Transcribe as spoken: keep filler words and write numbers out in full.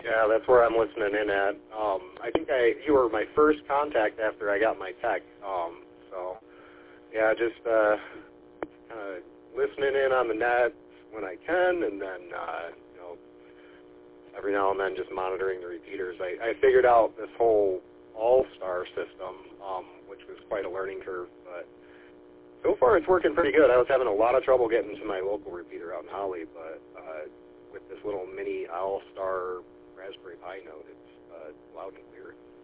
Yeah, that's where I'm listening in at. Um, I think I you were my first contact after I got my tech. Um, so, yeah, just uh, kind of listening in on the net when I can, and then, uh, you know, every now and then just monitoring the repeaters. I, I figured out this whole all-star system, um, which was quite a learning curve, but so far it's working pretty good. I was having a lot of trouble getting to my local repeater out in Holly, but uh, with this little mini all-star Raspberry Pi node, it's uh, loud and clear.